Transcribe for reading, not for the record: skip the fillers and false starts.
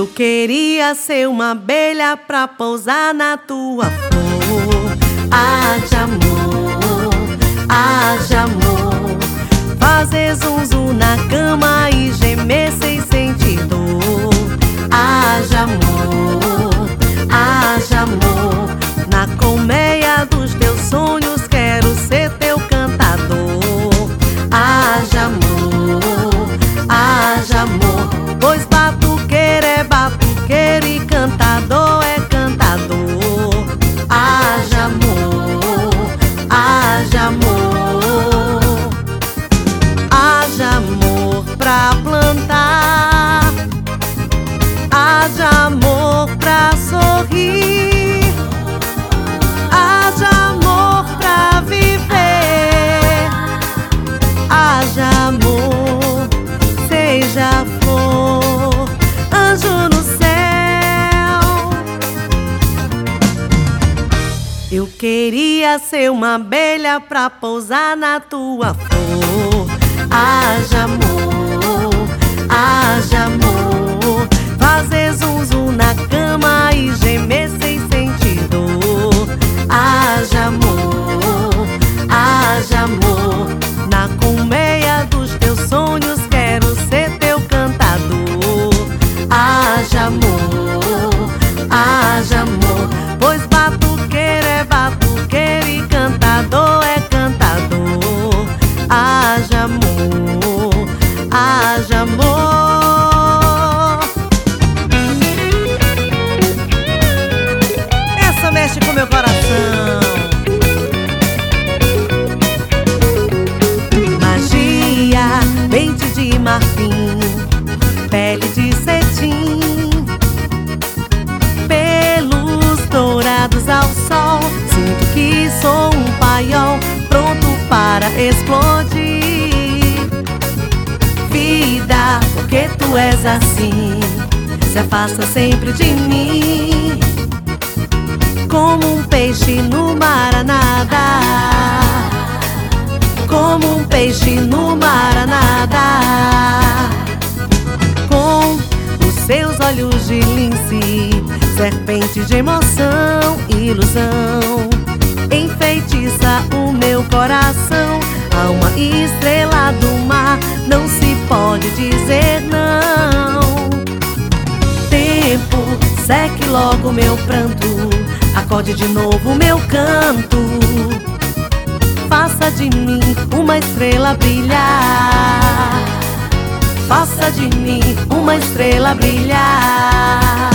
Eu queria ser uma abelha pra pousar na tua flor. Haja amor, fazer zum zum na cama e gemer sem sentir dor. Haja amor, na colmeia dos teus sonhos quero ser teu cantador. Haja amor, pois batuqueiro é batuqueiro e cantador é cantador. Haja amor pra plantar, haja amor pra sorrir, haja amor pra viver, haja amor, seja flor, anjo no céu. Eu queria ser uma abelha pra pousar na tua flor. Haja amor, fazer zum zum na cama e gemer sem sentir dor. Haja amor, na colmeia dos teus sonhos quero ser teu cantador. Haja amor, pois batuqueiro é batuqueiro e cantador é cantador. Haja amor. Essa mexe com meu coração. Magia, dente de marfim, pele de cetim, pelos dourados ao sol. Sinto que sou um paiol pronto para explodir. Vida, porque tu és assim, se afasta sempre de mim. Como um peixe no mar a nadar, como um peixe no mar a nadar. Com os seus olhos de lince, serpente de emoção, ilusão, enfeitiça o meu coração. Há uma estrela do mar, não se pode dizer não. Tempo, seque logo meu pranto, acorde de novo meu canto. Faça de mim uma estrela brilhar, faça de mim uma estrela brilhar.